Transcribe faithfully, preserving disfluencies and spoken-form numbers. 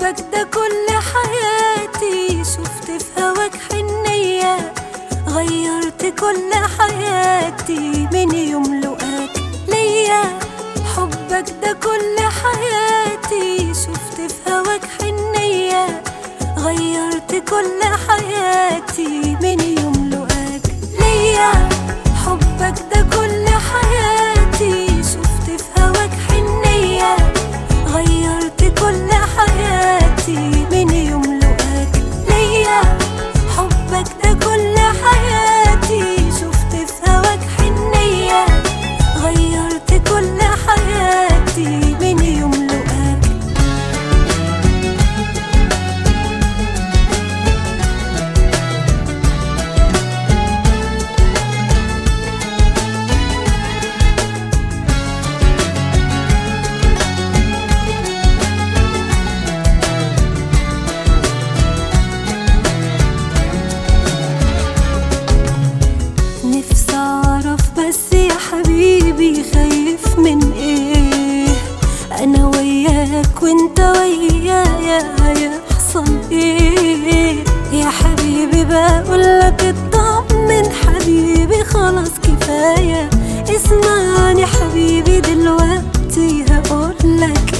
حبك ده كل حياتي، شفت في هواك حنية، غيرت كل حياتي من يوم لقاك ليا. حبك ده كل حياتي، شفت في هواك حنية، غيرت كل حياتي من يوم لقاك ليا. حبك ده كل حياتي، شفت في هواك حنية، غيرت كل حياتي من يوم لقاك ليا. حبك ده كل حياتي، شفت في هواك حنية، غيرت كل حياتي من يوم لقاك. نفسي اعرف بس يا حبيبي خايف من ايه؟ انا وياك وانت ويايا هيحصل ايه؟ يا حبيبي بقولك اطمن حبيبي خلاص كفاية. اسمعني حبيبي دلوقتي هقولك